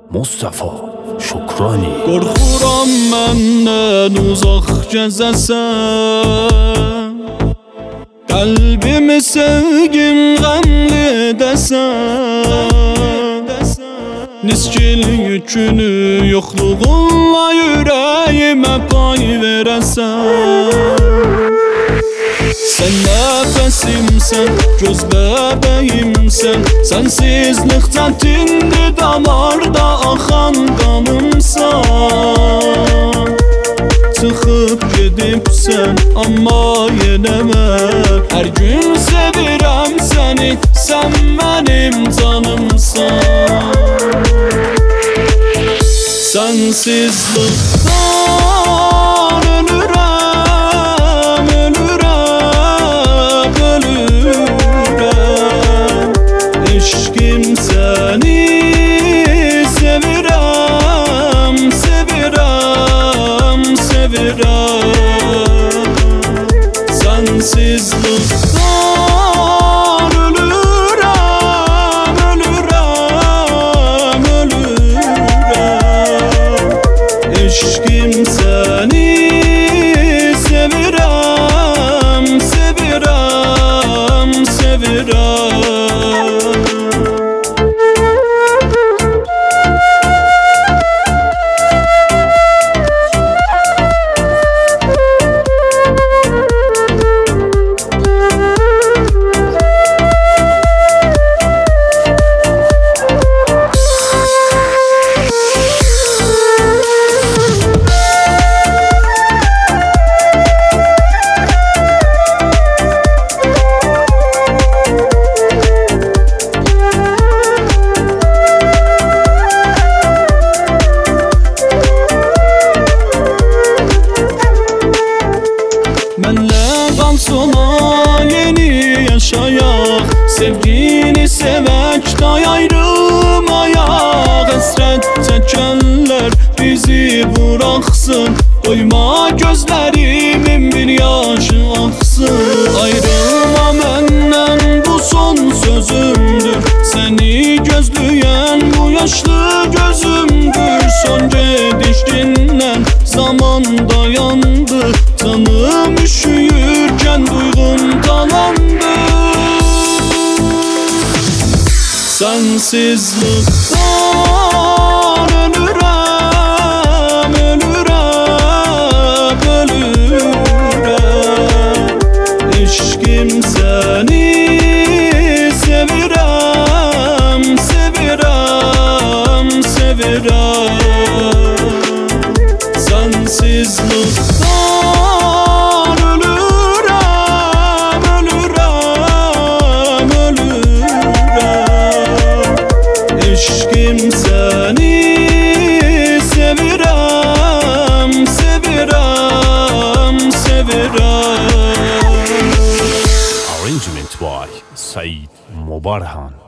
Mustafa Şukrani. Qorxuram məndən uzaq gəzəsən, qəlbimi sevgim qəmli desən. Niskil yükünü yoxluğunla yüreğime pay verəsən. Sen nefesimsen, göz bebeğimsen, sensizlikte tindi damarda axan qanımsan. Çıxıb gedibsən, amma yenə mən hər gün sevirəm səni, sən mənim canımsan. Sensizlikdən ölürəm, ölürəm, ölürəm. Eşkim səni sevirəm, sevirəm, sevirəm. Sensizlikdən ölürəm, ölürəm, ölürəm. Eşkim səni sevirəm, sevirəm, sevirəm. Mənlə qal sona yeni yaşayaq, sevgini sevək day ayrılmayaq. Həsrət çəkənlər bizi buraxsın, qoyma gözlərimin bir yaşı axsın. Ayrılma məndən, bu son sözümdür, səni gözləyən bu yaşlı gözümdür. Son gedişindən zaman dayandı, canım üşüyürken duyğum talandı. Sensizlikdən ölürəm, ölürəm, ölürəm. Eşkim səni sevirəm, sevirəm, sevirəm. Sensizlikdən ölürəm, ölürəm, ölürəm. Eşkim səni sevirəm, sevirəm, sevirəm. Arrangement by Said Mubarhan.